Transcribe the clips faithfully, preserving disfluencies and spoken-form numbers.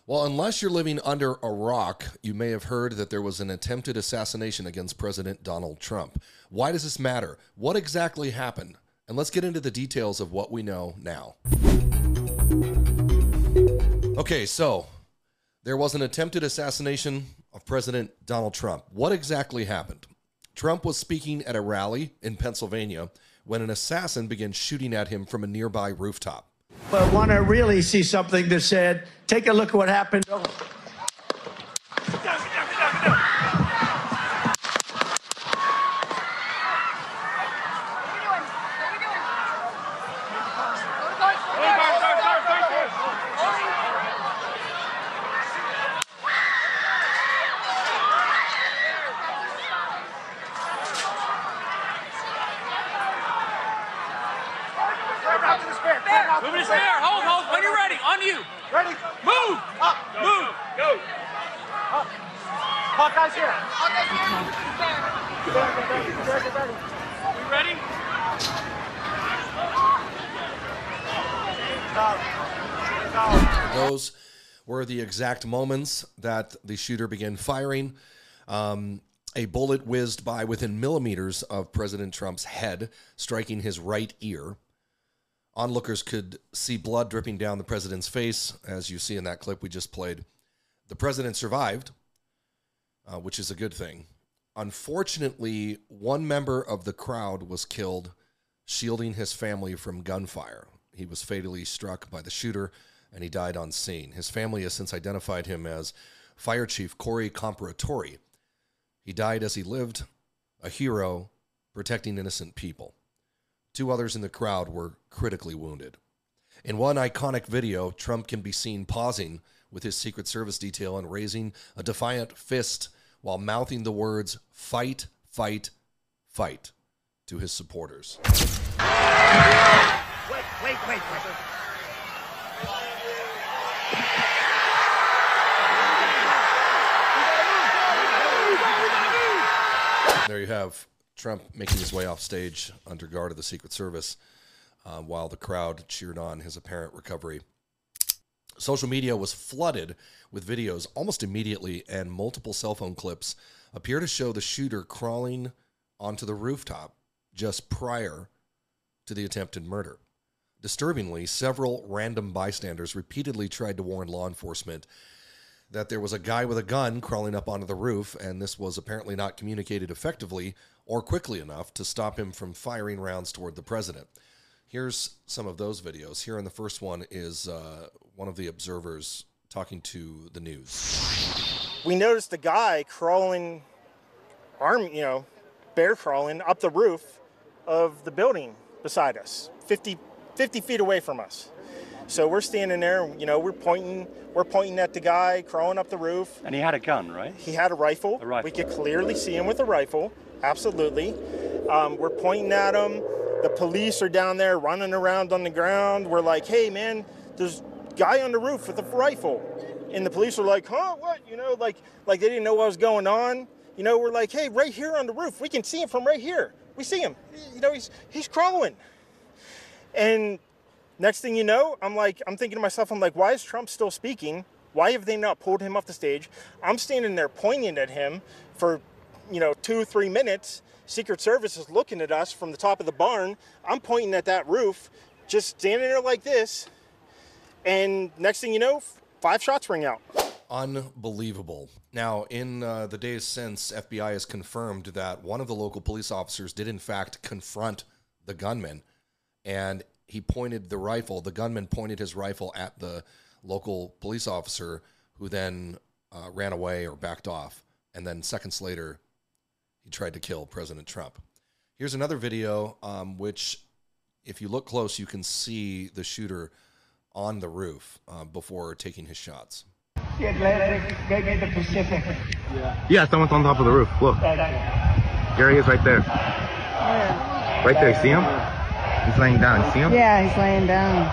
Well, unless you're living under a rock, you may have heard that there was an attempted assassination against President Donald Trump. Why does this matter? What exactly happened? And let's get into the details of what we know now. Okay, so there was an attempted assassination of President Donald Trump. What exactly happened? Trump was speaking at a rally in Pennsylvania when an assassin began shooting at him from a nearby rooftop. But want to really see something that said, take a look at what happened. Move it there. Hold, hold. When you're ready. On you. Ready? Move. Up. Move. Go. Up. Hawkeye's here. Hawkeye's We here. ready? Those were the exact moments that the shooter began firing. Um, a bullet whizzed by within millimeters of President Trump's head, striking his right ear. Onlookers could see blood dripping down the president's face, as you see in that clip we just played. The president survived, uh, which is a good thing. Unfortunately, one member of the crowd was killed, shielding his family from gunfire. He was fatally struck by the shooter, and he died on scene. His family has since identified him as Fire Chief Corey Comparatori. He died as he lived, a hero, protecting innocent people. Two others in the crowd were critically wounded. In one iconic video, Trump can be seen pausing with his Secret Service detail and raising a defiant fist while mouthing the words, "Fight, fight, fight," to his supporters. Wait, wait, wait, wait. There you have Trump making his way off stage under guard of the Secret Service uh, while the crowd cheered on his apparent recovery. Social media was flooded with videos almost immediately, and multiple cell phone clips appear to show the shooter crawling onto the rooftop just prior to the attempted murder. Disturbingly, several random bystanders repeatedly tried to warn law enforcement that there was a guy with a gun crawling up onto the roof, and this was apparently not communicated effectively or quickly enough to stop him from firing rounds toward the president. Here's some of those videos. Here in the first one is uh, one of the observers talking to the news. We noticed the guy crawling, arm, you know, bear crawling up the roof of the building beside us, fifty, fifty feet away from us. So we're standing there, you know, we're pointing, we're pointing at the guy crawling up the roof. And he had a gun, right? He had a rifle. A rifle. We could clearly see him with a rifle. Absolutely. Um, we're pointing at him. The police are down there running around on the ground. We're like, hey, man, there's a guy on the roof with a rifle. And the police are like, huh, what? You know, like, like they didn't know what was going on. You know, we're like, hey, right here on the roof. We can see him from right here. We see him. You know, he's he's crawling. And next thing you know, I'm like, I'm thinking to myself, I'm like, why is Trump still speaking? Why have they not pulled him off the stage? I'm standing there pointing at him for, you know, two, three minutes. Secret Service is looking at us from the top of the barn. I'm pointing at that roof, just standing there like this. And next thing you know, five shots ring out. Unbelievable. Now, in uh, the days since, F B I has confirmed that one of the local police officers did, in fact, confront the gunman. And he pointed the rifle, the gunman pointed his rifle at the local police officer, who then uh, ran away or backed off. And then seconds later, he tried to kill President Trump. Here's another video, um, which, if you look close, you can see the shooter on the roof uh, before taking his shots. The Atlantic, maybe the Pacific. Yeah. Yeah, someone's on top of the roof. Look. There he is right there. Yeah. Right there, see him? He's laying down. See him? Yeah, he's laying down.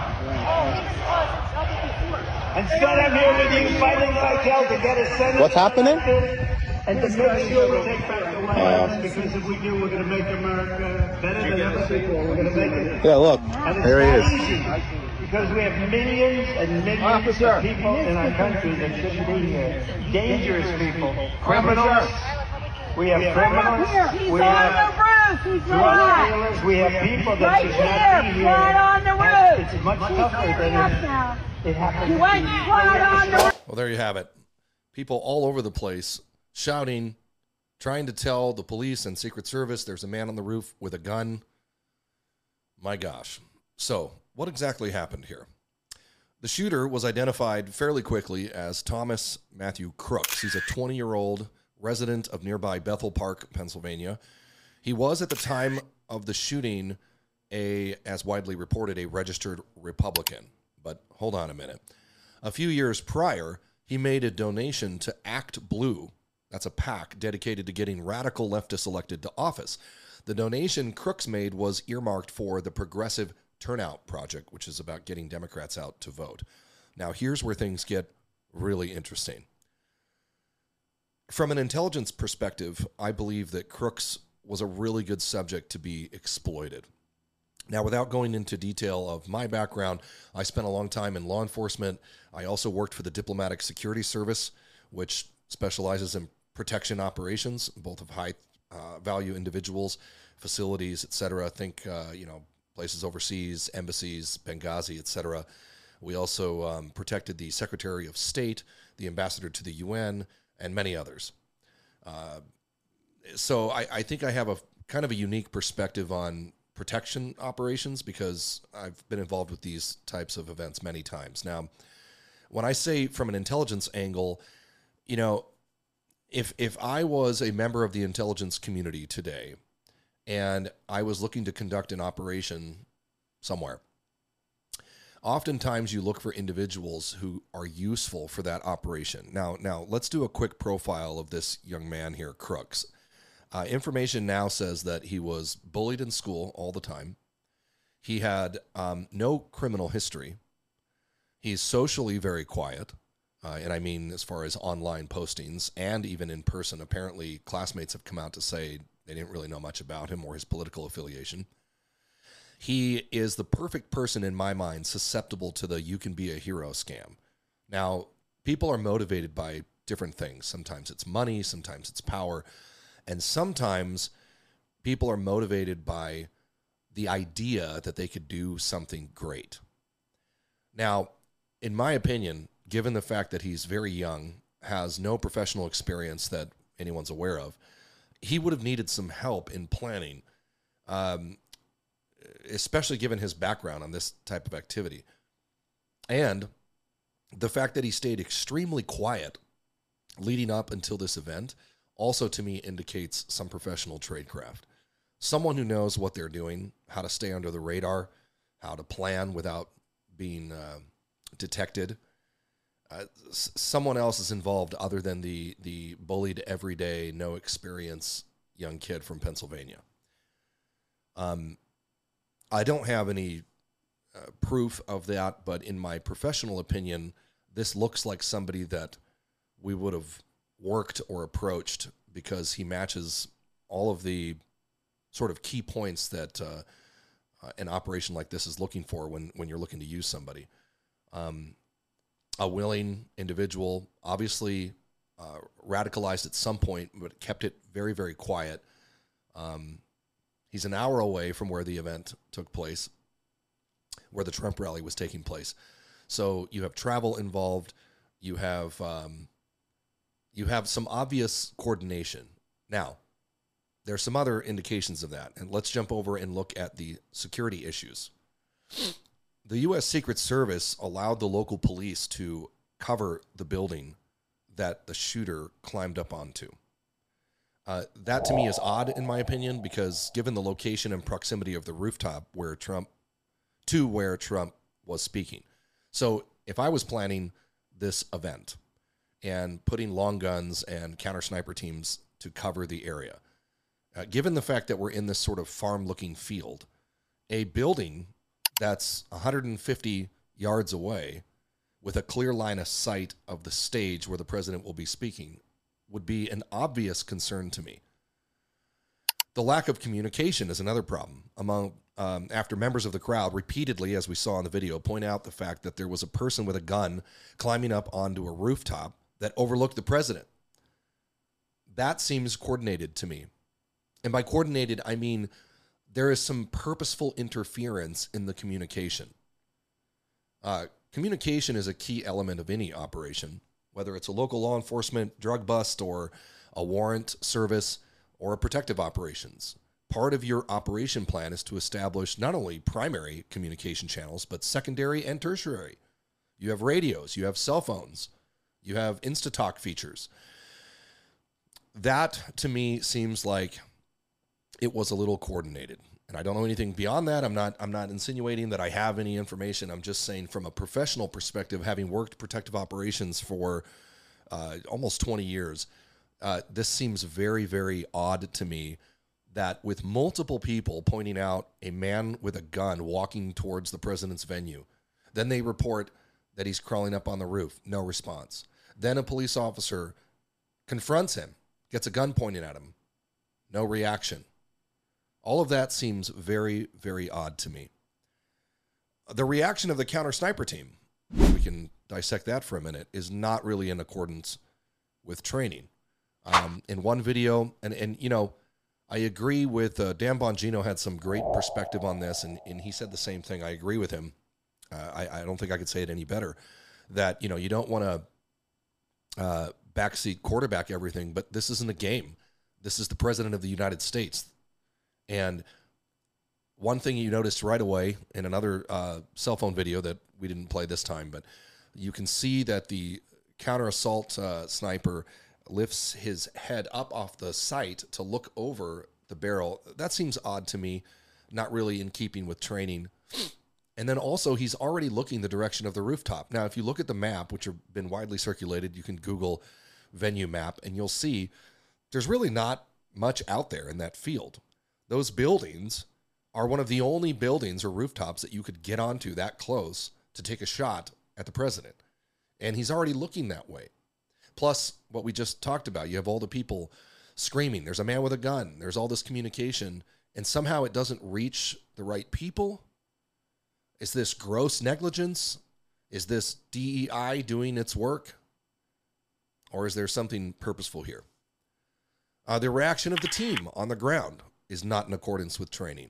And son, I'm here with you fighting like hell to get a Senate. What's happening? And to make sure we take back the White House, because if we do, we're going to make America better than ever before. We're going to make it. Yeah, look. And it's There he not is. easy. Because we have millions and millions Officer. of people in our country that shouldn't be here. Dangerous people. Criminals. We have criminals. He's We on have the roof. He's drug right dealers. We have people that Right should here, not be here. right on the And roof. It's much He's tougher standing up than now. it, it happens. He went right on the roof. Well, there you have it. People all over the place shouting, trying to tell the police and Secret Service there's a man on the roof with a gun. My gosh. So, what exactly happened here? The shooter was identified fairly quickly as Thomas Matthew Crooks. He's a twenty-year-old resident of nearby Bethel Park, Pennsylvania. He was, at the time of the shooting, a, as widely reported, a registered Republican. But hold on a minute. A few years prior, he made a donation to Act Blue. That's a PAC dedicated to getting radical leftists elected to office. The donation Crooks made was earmarked for the Progressive Turnout Project, which is about getting Democrats out to vote. Now, here's where things get really interesting. From an intelligence perspective, I believe that Crooks was a really good subject to be exploited. Now, without going into detail of my background, I spent a long time in law enforcement. I also worked for the Diplomatic Security Service, which specializes in protection operations, both of high uh, value individuals, facilities, et cetera. Think, uh, you know, places overseas, embassies, Benghazi, et cetera. We also um, protected the Secretary of State, the ambassador to the U N, and many others. Uh, so I, I think I have a kind of a unique perspective on protection operations because I've been involved with these types of events many times. Now, when I say from an intelligence angle, you know, if if I was a member of the intelligence community today and I was looking to conduct an operation somewhere, oftentimes you look for individuals who are useful for that operation. Now, now let's do a quick profile of this young man here, Crooks. Uh, information now says that he was bullied in school all the time. He had um, no criminal history. He's socially very quiet. Uh, and I mean, as far as online postings and even in person, apparently classmates have come out to say they didn't really know much about him or his political affiliation. He is the perfect person in my mind susceptible to the you can be a hero scam. Now, people are motivated by different things. Sometimes it's money, sometimes it's power, and sometimes people are motivated by the idea that they could do something great. Now, in my opinion, given the fact that he's very young, has no professional experience that anyone's aware of, he would have needed some help in planning, um, especially given his background on this type of activity. And the fact that he stayed extremely quiet leading up until this event also, to me, indicates some professional tradecraft. Someone who knows what they're doing, how to stay under the radar, how to plan without being uh, detected. Uh, s- someone else is involved other than the the bullied, everyday, no experience young kid from Pennsylvania. Um, I don't have any uh, proof of that, but in my professional opinion, this looks like somebody that we would have worked or approached because he matches all of the sort of key points that uh, uh, an operation like this is looking for when, when you're looking to use somebody. Um, a willing individual, obviously uh, radicalized at some point, but kept it very, very quiet. Um, he's an hour away from where the event took place, where the Trump rally was taking place. So you have travel involved. You have... Um, You have some obvious coordination. Now, there are some other indications of that, and let's jump over and look at the security issues. The U S Secret Service allowed the local police to cover the building that the shooter climbed up onto. Uh, that, to me, is odd, in my opinion, because given the location and proximity of the rooftop where Trump, to where Trump was speaking. So if I was planning this event and putting long guns and counter sniper teams to cover the area. Uh, given the fact that we're in this sort of farm-looking field, a building that's one hundred fifty yards away with a clear line of sight of the stage where the president will be speaking would be an obvious concern to me. The lack of communication is another problem among um, after members of the crowd repeatedly, as we saw in the video, point out the fact that there was a person with a gun climbing up onto a rooftop that overlooked the president. That seems coordinated to me. And by coordinated, I mean there is some purposeful interference in the communication. Uh, communication is a key element of any operation, whether it's a local law enforcement drug bust or a warrant service or a protective operations. Part of your operation plan is to establish not only primary communication channels, but secondary and tertiary. You have radios, you have cell phones, you have Insta-Talk features. That, to me, seems like it was a little coordinated. And I don't know anything beyond that. I'm not I'm not insinuating that I have any information. I'm just saying from a professional perspective, having worked protective operations for uh, almost twenty years, uh, this seems very, very odd to me that with multiple people pointing out a man with a gun walking towards the president's venue, then they report that he's crawling up on the roof. No response. Then a police officer confronts him, gets a gun pointed at him. No reaction. All of that seems very, very odd to me. The reaction of the counter sniper team, we can dissect that for a minute, is not really in accordance with training. Um, in one video, and, and you know, I agree with uh, Dan Bongino had some great perspective on this, and, and he said the same thing. I agree with him. Uh, I, I don't think I could say it any better, that, you know, you don't want to uh, backseat quarterback everything, but this isn't a game. This is the president of the United States. And one thing you noticed right away in another uh, cell phone video that we didn't play this time, but you can see that the counter-assault uh, sniper lifts his head up off the sight to look over the barrel. That seems odd to me, not really in keeping with training. And then also he's already looking the direction of the rooftop. Now, if you look at the map, which have been widely circulated, you can Google venue map, and you'll see there's really not much out there in that field. Those buildings are one of the only buildings or rooftops that you could get onto that close to take a shot at the president. And he's already looking that way. Plus, what we just talked about, you have all the people screaming. There's a man with a gun. There's all this communication. And somehow it doesn't reach the right people. Is this gross negligence? Is this D E I doing its work? Or is there something purposeful here? Uh, the reaction of the team on the ground is not in accordance with training.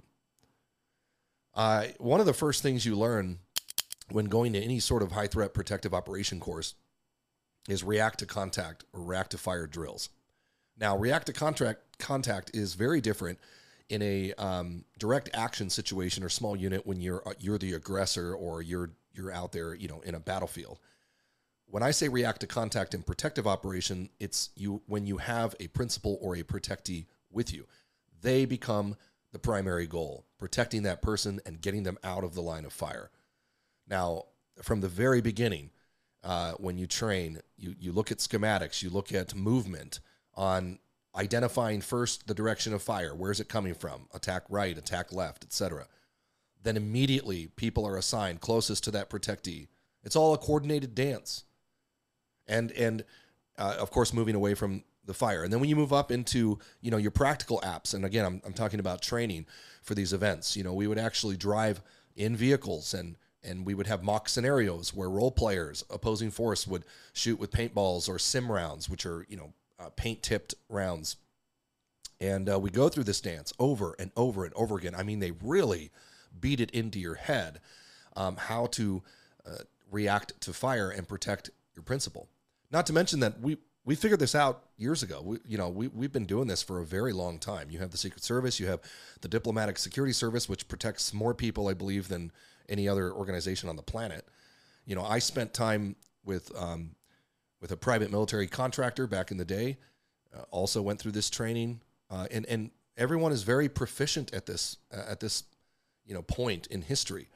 Uh, one of the first things you learn when going to any sort of high-threat protective operation course is react to contact or react to fire drills. Now, react to contact, contact is very different in a um, direct action situation or small unit when you're you're the aggressor or you're you're out there, you know, in a battlefield. When I say react to contact in protective operation, it's you when you have a principal or a protectee with you. They become the primary goal, protecting that person and getting them out of the line of fire. Now, from the very beginning, uh, when you train, you, you look at schematics, you look at movement on identifying first the direction of fire. Where's it coming from? Attack right, attack left, et cetera. Then immediately people are assigned closest to that protectee. It's all a coordinated dance. And, and uh, of course, moving away from the fire. And then when you move up into, you know, your practical apps, and again, I'm, I'm talking about training for these events, you know, we would actually drive in vehicles and, and we would have mock scenarios where role players, opposing force, would shoot with paintballs or sim rounds, which are, you know, uh, paint-tipped rounds. And uh, we go through this dance over and over and over again. I mean, they really beat it into your head, um, how to uh, react to fire and protect your principal. Not to mention that we, we figured this out years ago. We, you know, we, we've been doing this for a very long time. You have the Secret Service, you have the Diplomatic Security Service, which protects more people, I believe, than any other organization on the planet. You know, I spent time with um, with a private military contractor back in the day, uh, also went through this training, uh, and, and everyone is very proficient at this, uh, at this, you know, point in history.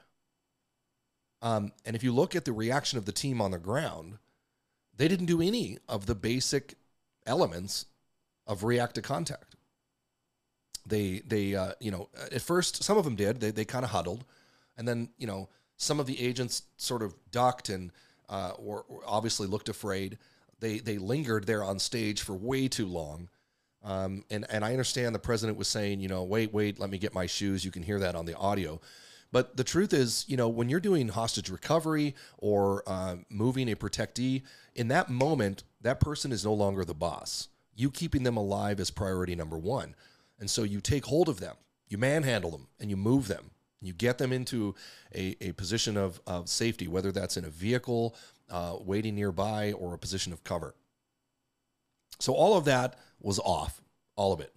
Um, and if you look at the reaction of the team on the ground, they didn't do any of the basic elements of react to contact. They, they, uh, you know, at first, some of them did. They, they kind of huddled, and then, you know, some of the agents sort of ducked and, uh, or, or obviously looked afraid. They, they lingered there on stage for way too long. Um, and, and I understand the president was saying, you know, wait, wait, let me get my shoes. You can hear that on the audio. But the truth is, you know, when you're doing hostage recovery or uh, moving a protectee, in that moment, that person is no longer the boss. You keeping them alive is priority number one. And so you take hold of them, you manhandle them, and you move them. You get them into a, a position of, of safety, whether that's in a vehicle, uh, waiting nearby, or a position of cover. So all of that was off, all of it.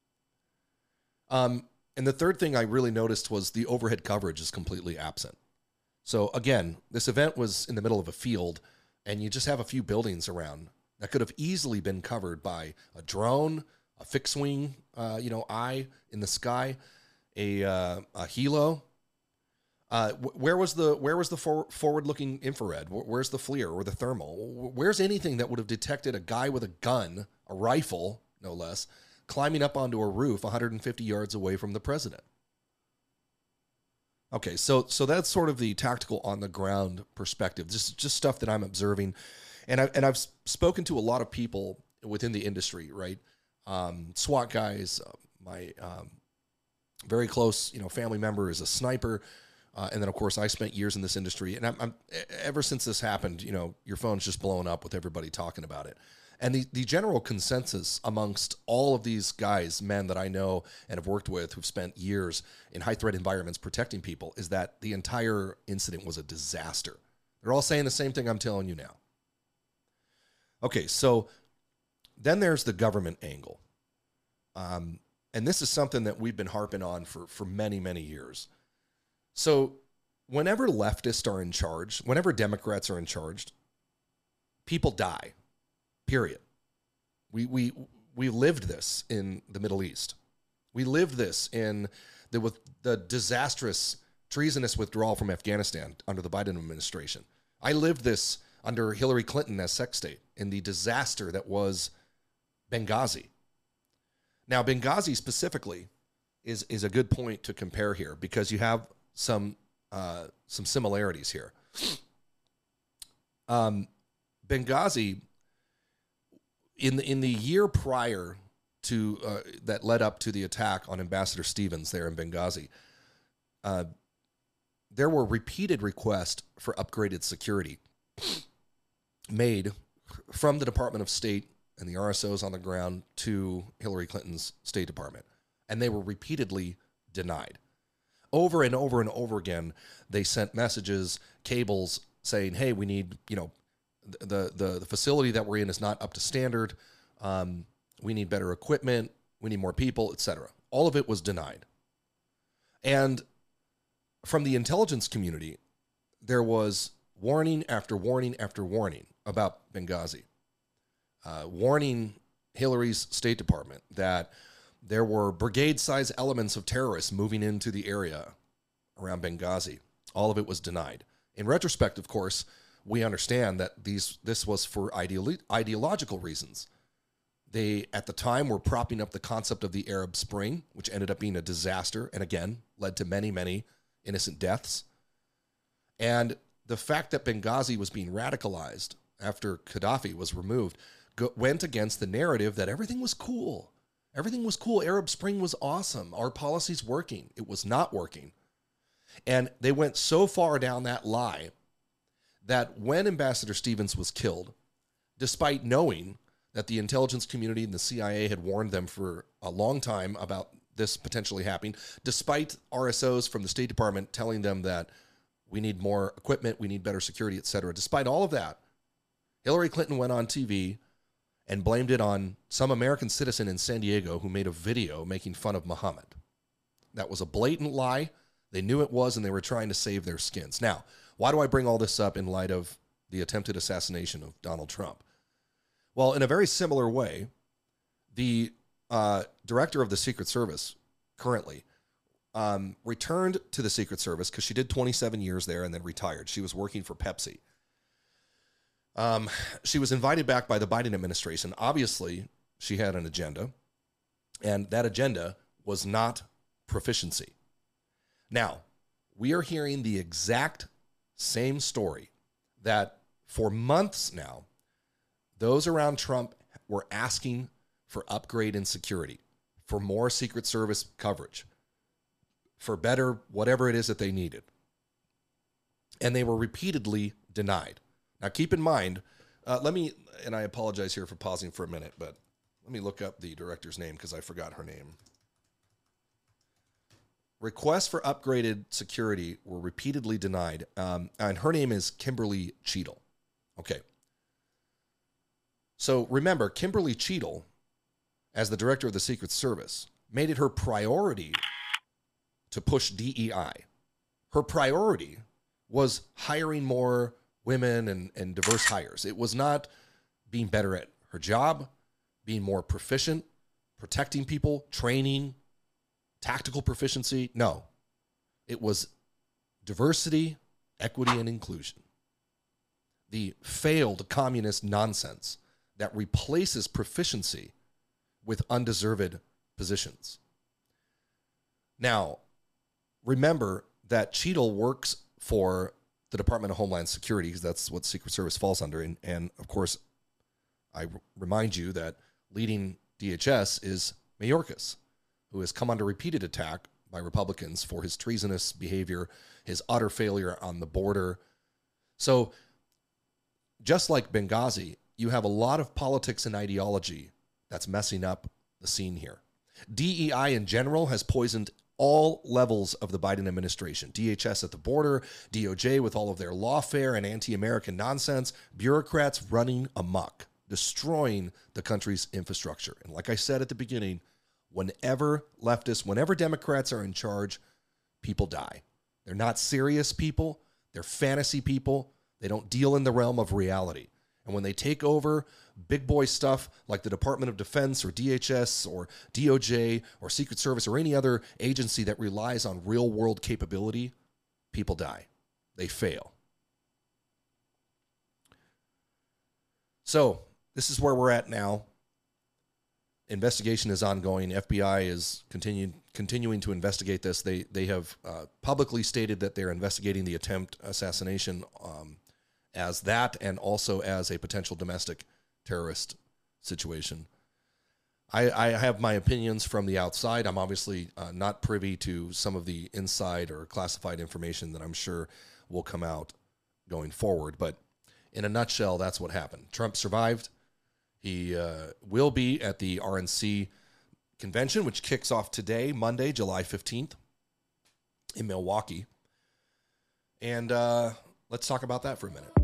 Um, and the third thing I really noticed was the overhead coverage is completely absent. So again, this event was in the middle of a field, and you just have a few buildings around that could have easily been covered by a drone, a fixed wing, uh, you know, eye in the sky, a uh, a helo. Uh, where was the where was the for, forward-looking infrared? Where's the FLIR or the thermal? Where's anything that would have detected a guy with a gun, a rifle, no less, climbing up onto a roof one hundred fifty yards away from the president? Okay, so so that's sort of the tactical on the ground perspective. Just just stuff that I'm observing, and I and I've spoken to a lot of people within the industry, right? Um, SWAT guys, uh, my um, very close, you know, family member is a sniper. Uh, and then, of course, I spent years in this industry, and I'm, I'm ever since this happened, you know, your phone's just blowing up with everybody talking about it. And the, the general consensus amongst all of these guys, men that I know and have worked with who've spent years in high-threat environments protecting people, is that the entire incident was a disaster. They're all saying the same thing I'm telling you now. Okay, so then there's the government angle. Um, and this is something that we've been harping on for, for many, many years. So whenever leftists are in charge, whenever Democrats are in charge, people die, period. We, we, we lived this in the Middle East. We lived this in the, with the disastrous, treasonous withdrawal from Afghanistan under the Biden administration. I lived this under Hillary Clinton as Sec State in the disaster that was Benghazi. Now, Benghazi specifically is, is a good point to compare here because you have some uh, some similarities here. Um, Benghazi, in the, in the year prior to uh, that led up to the attack on Ambassador Stevens there in Benghazi, uh, there were repeated requests for upgraded security made from the Department of State and the R S Os on the ground to Hillary Clinton's State Department, and they were repeatedly denied. Over and over and over again, they sent messages, cables saying, hey, we need, you know, the, the, the facility that we're in is not up to standard. Um, we need better equipment. We need more people, et cetera. All of it was denied. And from the intelligence community, there was warning after warning after warning about Benghazi, uh, warning Hillary's State Department that there were brigade-sized elements of terrorists moving into the area around Benghazi. All of it was denied. In retrospect, of course, we understand that these this was for ideolo- ideological reasons. They, at the time, were propping up the concept of the Arab Spring, which ended up being a disaster and, again, led to many, many innocent deaths. And the fact that Benghazi was being radicalized after Gaddafi was removed go- went against the narrative that everything was cool. Everything was cool. Arab Spring was awesome. Our policy's working. It was not working. And they went so far down that lie that when Ambassador Stevens was killed, despite knowing that the intelligence community and the C I A had warned them for a long time about this potentially happening, despite R S Os from the State Department telling them that we need more equipment, we need better security, et cetera, despite all of that, Hillary Clinton went on T V and blamed it on some American citizen in San Diego who made a video making fun of Muhammad. That was a blatant lie. They knew it was, and they were trying to save their skins. Now, why do I bring all this up in light of the attempted assassination of Donald Trump? Well, in a very similar way, the uh, director of the Secret Service currently um, returned to the Secret Service because she did twenty-seven years there and then retired. She was working for Pepsi. Um, she was invited back by the Biden administration. Obviously, she had an agenda, and that agenda was not proficiency. Now, we are hearing the exact same story that for months now, those around Trump were asking for upgrade in security, for more Secret Service coverage, for better whatever it is that they needed. And they were repeatedly denied. Now, keep in mind, uh, let me, and I apologize here for pausing for a minute, but let me look up the director's name because I forgot her name. Requests for upgraded security were repeatedly denied, um, and her name is Kimberly Cheadle. Okay. So remember, Kimberly Cheadle, as the director of the Secret Service, made it her priority to push D E I. Her priority was hiring more women and, and diverse hires. It was not being better at her job, being more proficient, protecting people, training, tactical proficiency. No, it was diversity, equity, and inclusion. The failed communist nonsense that replaces proficiency with undeserved positions. Now, remember that Cheadle works for the Department of Homeland Security, because that's what Secret Service falls under. And, and of course, I r- remind you that leading D H S is Mayorkas, who has come under repeated attack by Republicans for his treasonous behavior, his utter failure on the border. So just like Benghazi, you have a lot of politics and ideology that's messing up the scene here. D E I in general has poisoned all levels of the Biden administration. D H S at the border, D O J with all of their lawfare and anti-American nonsense, bureaucrats running amok, destroying the country's infrastructure. And like I said at the beginning, whenever leftists, whenever Democrats are in charge, people die. They're not serious people. They're fantasy people. They don't deal in the realm of reality. And when they take over big boy stuff like the Department of Defense or D H S or D O J or Secret Service or any other agency that relies on real world capability, people die. They fail. So this is where we're at now. Investigation is ongoing. F B I is continuing continuing to investigate this. They they have uh, publicly stated that they're investigating the attempt assassination um, as that, and also as a potential domestic terrorist situation. I, I have my opinions from the outside. I'm obviously uh, not privy to some of the inside or classified information that I'm sure will come out going forward. But in a nutshell, that's what happened. Trump survived. He uh, will be at the R N C convention, which kicks off today, Monday, July fifteenth, in Milwaukee. And uh, let's talk about that for a minute.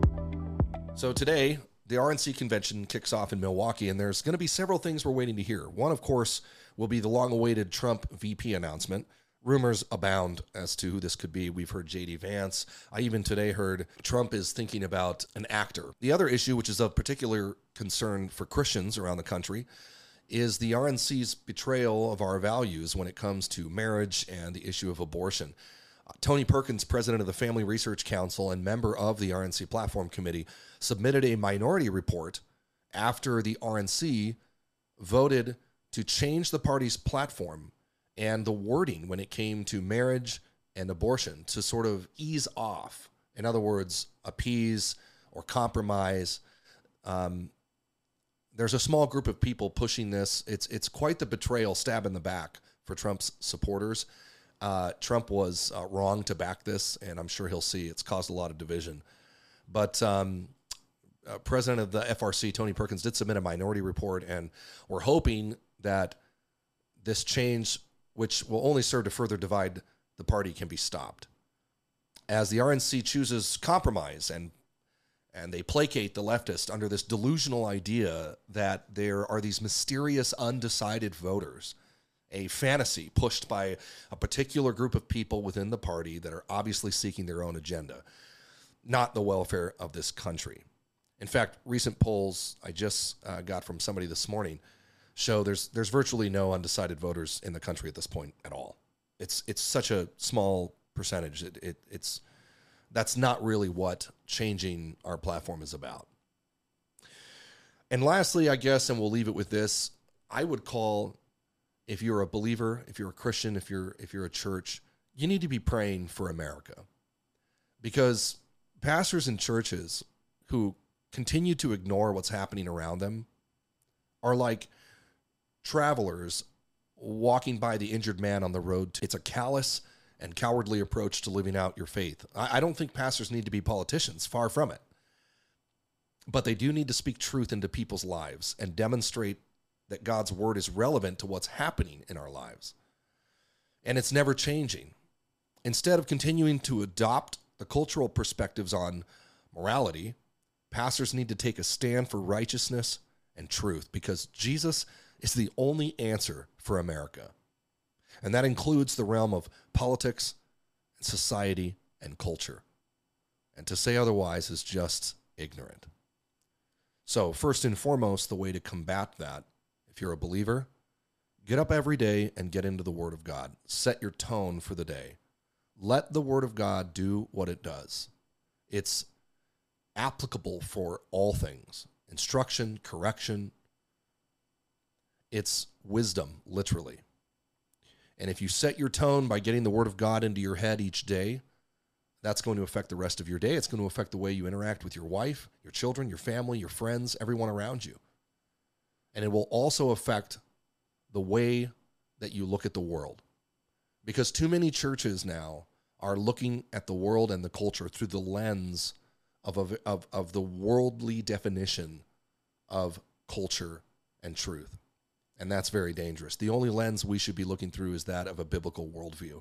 So today, the R N C convention kicks off in Milwaukee, and there's going to be several things we're waiting to hear. One, of course, will be the long-awaited Trump V P announcement. Rumors abound as to who this could be. We've heard J D Vance. I even today heard Trump is thinking about an actor. The other issue, which is of particular concern for Christians around the country, is the R N C's betrayal of our values when it comes to marriage and the issue of abortion. Uh, Tony Perkins, president of the Family Research Council and member of the R N C Platform Committee, submitted a minority report after the R N C voted to change the party's platform and the wording when it came to marriage and abortion to sort of ease off. In other words, appease or compromise. Um, there's a small group of people pushing this. It's it's quite the betrayal, stab in the back for Trump's supporters. Uh, Trump was uh, wrong to back this, and I'm sure he'll see it's caused a lot of division. But um, uh, President of the F R C, Tony Perkins, did submit a minority report, and we're hoping that this change, which will only serve to further divide the party, can be stopped. As the R N C chooses compromise and and they placate the leftist under this delusional idea that there are these mysterious undecided voters, a fantasy pushed by a particular group of people within the party that are obviously seeking their own agenda, not the welfare of this country. In fact, recent polls I just uh, got from somebody this morning show there's there's virtually no undecided voters in the country at this point at all. It's it's such a small percentage. It, it it's that's not really what changing our platform is about. And lastly, I guess, and we'll leave it with this, I would call, if you're a believer, if you're a Christian, if you're if you're a church, you need to be praying for America. Because pastors and churches who continue to ignore what's happening around them are like travelers walking by the injured man on the road. It's a callous and cowardly approach to living out your faith. I, I don't think pastors need to be politicians, far from it. But they do need to speak truth into people's lives and demonstrate that God's word is relevant to what's happening in our lives. And it's never changing. Instead of continuing to adopt the cultural perspectives on morality, pastors need to take a stand for righteousness and truth, because Jesus is the only answer for America. And that includes the realm of politics, and society, and culture. And to say otherwise is just ignorant. So first and foremost, the way to combat that, if you're a believer, get up every day and get into the Word of God. Set your tone for the day. Let the Word of God do what it does. It's applicable for all things. Instruction, correction. It's wisdom, literally. And if you set your tone by getting the Word of God into your head each day, that's going to affect the rest of your day. It's going to affect the way you interact with your wife, your children, your family, your friends, everyone around you. And it will also affect the way that you look at the world. Because too many churches now are looking at the world and the culture through the lens of, of, of, of the worldly definition of culture and truth. And that's very dangerous. The only lens we should be looking through is that of a biblical worldview.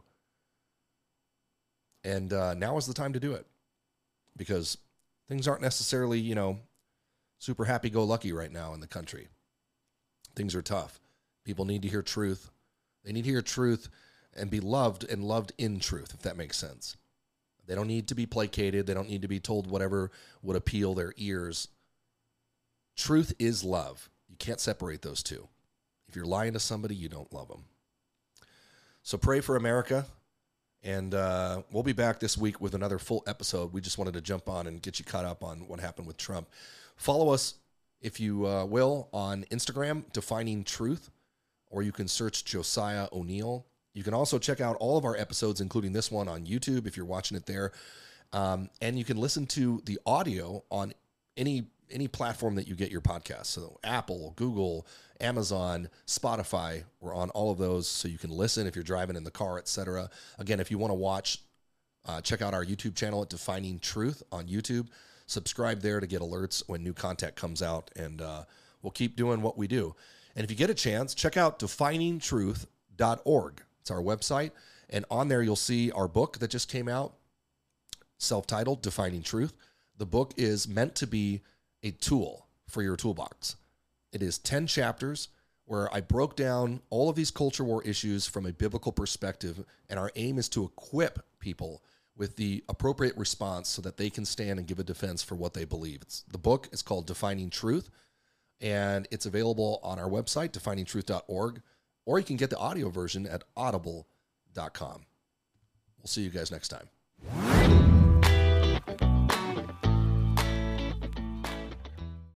And uh, now is the time to do it, because things aren't necessarily, you know, super happy-go-lucky right now in the country. Things are tough. People need to hear truth. They need to hear truth and be loved, and loved in truth, if that makes sense. They don't need to be placated. They don't need to be told whatever would appeal their ears. Truth is love. You can't separate those two. If you're lying to somebody, you don't love them. So pray for America. And uh, we'll be back this week with another full episode. We just wanted to jump on and get you caught up on what happened with Trump. Follow us, if you uh, will, on Instagram, Defining Truth, or you can search Josiah O'Neill. You can also check out all of our episodes, including this one, on YouTube if you're watching it there. Um, and you can listen to the audio on any any platform that you get your podcasts. So Apple, Google, Amazon, Spotify, we're on all of those, so you can listen if you're driving in the car, et cetera. Again, if you want to watch, uh, check out our YouTube channel at Defining Truth on YouTube. Subscribe there to get alerts when new content comes out, and uh, we'll keep doing what we do. And if you get a chance, check out defining truth dot org. It's our website, and on there you'll see our book that just came out, self-titled, Defining Truth. The book is meant to be a tool for your toolbox. It is ten chapters where I broke down all of these culture war issues from a biblical perspective, and our aim is to equip people with the appropriate response so that they can stand and give a defense for what they believe. It's, the book is called Defining Truth, and it's available on our website, defining truth dot org, or you can get the audio version at audible dot com. We'll see you guys next time.